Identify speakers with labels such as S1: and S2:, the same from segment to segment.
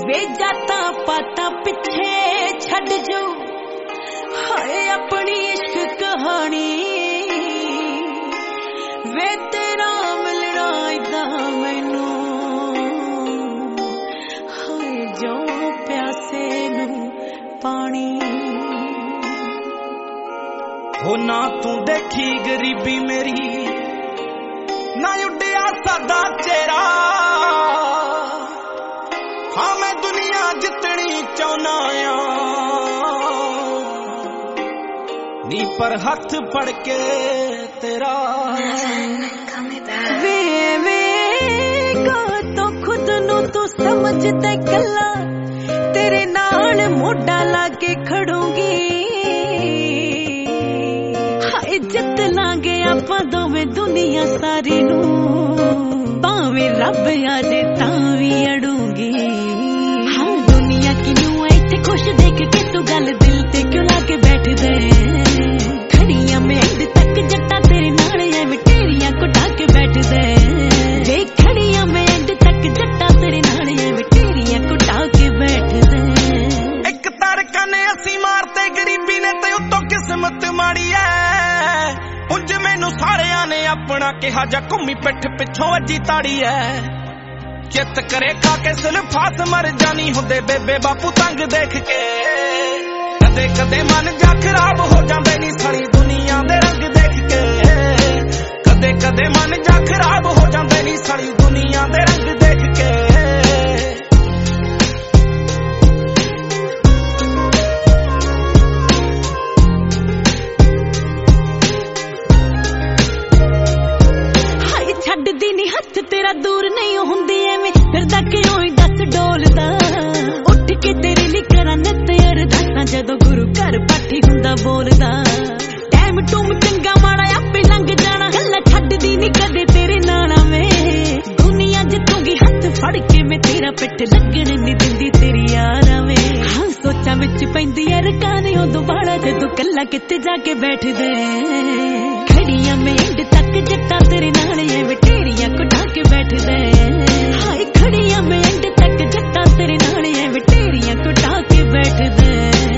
S1: वे जाता पाता पिछे छड़ जो हाय अपनी इश्क कहानी वे तेरा मिलना इदा मैनू हाय जो प्यासे नू पानी
S2: हो ना तू देखी गरीबी मेरी ना उड्डिया सादा चेहरा हाँ मैं दुनिया जितनी चाहना नी पर हाथ पड़ के तेरा
S1: वे तो खुद नू तू समझदा कला तेरे नाल मोढा लाके खड़ूंगी हाय जित लांगे आपां दोवें दुनिया सारी नू भावें रब आ जे तां वी अड़ूंगी हाँ दुनिया किनू इत्थे खुश देख के तू गल दिल ते क्यों लाके बैठ दे खड़ियां मैं एंड तक जट्टा तेरे नाल एवें ढेरियां कुटा के बैठ दे वे खड़ियां मैं एंड तक जट्टा तेरे नाल एवें ढेरियां कुटा के बैठ दे
S2: एक तारका ने असी मारते गरीबी ने ते उत्तों किस्मत माड़ी है उंज मैनू सारियां ने अपना कहा जा घूमी पिठ पिछों वजी ताड़ी है चित करे खा के सुल्फास मर जानी हुंदे बेबे बापू तंग देख के कदे कदे मन जा खराब हो जांदे नी सारी दुनिया दे रंग देख के कदे कदे मन जा खराब हो जांदे नी सारी दुनिया दे रंग देख के
S1: छड्डदी नी हथ तेरा दूर नहीं हुंदी एवें फिरदा क्यों दस डोलदा उठ के तेरे लिए करा नित अरदासां जदों गुरु घर पाठी हुंदा बोलदा टाइम टूम चंगा माड़ा आपे लंघ जाना गल्लां छड्डदी नी कदे तेरे नाला में दुनिया जितूंगी हथ फड़ के मैं तेरा पिठ लगण नी दिंदी तेरी यारां में हाँ सोचां विच पैंदी है रकाने उदों बाड़ा जदों कल्ला किते जाके बैठदे खड़ियां मैं एंड तक जट्टा तेरे नाल एवें ढेरियां कुटा के बैठ दे हाय खड़ियां मैं एंड तक जट्टा तेरे नाल एवें ढेरियां कुटा के बैठ दे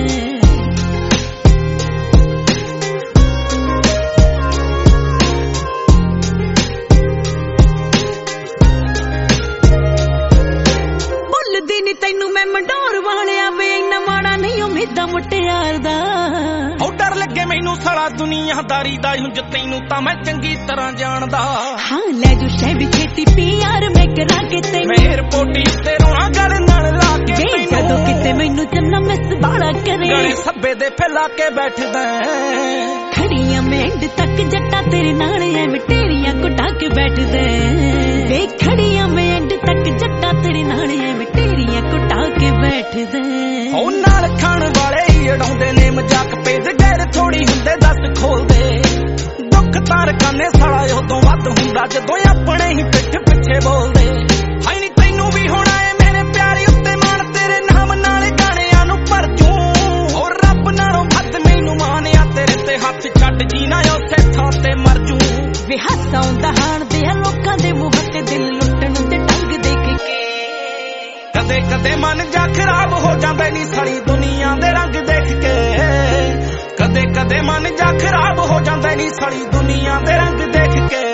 S1: भुलदी नी तैनू मैं मंडोर वालिया वे इन्ना माड़ा नहीं उम्मीदा मुटियार दा
S2: डर लगे मैनू सारा दुनियादारी दा हुंज तैनू तां मैं चंगी तरह जानदा
S1: हाँ ले जो शै भी खेती प्यार मैं करा के तैनू
S2: मैं एयरपोर्ट ते रोना गल नाल ला के तैनू
S1: जदों किते मैनू जन्म मिस बाड़ा करे
S2: गले सब्बे दे फैला के बैठदा
S1: खड़ियां मैं एंड तक जट्टा तेरे नाल एवें ढेरियां कुटा के बैठ दे वे खड़ियां मैं एंड तक जट्टा तेरे नाल एवें ढेरियां कुटा के बैठ दे
S2: ओ नाल खाण वाले ही अड़ाउंदे ने मजाक पेज गैर थोड़ी हुंदे दस खोल दे दुख तारका ने साला उदों वध हुंदा जदों अपने ही पिठ पिछे बोलदे हाय नी तैनू भी होना है मेरे प्यारे उत्ते मान तेरे नाम नाल गाणियां नू भर जूं ओ रब नालों वध मैनू मानिया तेरे ते हथ छड्ड जीना उसे थां ते मर जूं
S1: वे हसाउंदा हाणदे आ लोकां दे मूंह ते दिल लुੱਟਣ ते ढंग देख के
S2: कदे कदे मन जा खराब हो जांदे नी सारी दुनिया दे रंग देख के कदे कदे मन जा खराब हो जांदे नी सारी दुनिया दे रंग देख के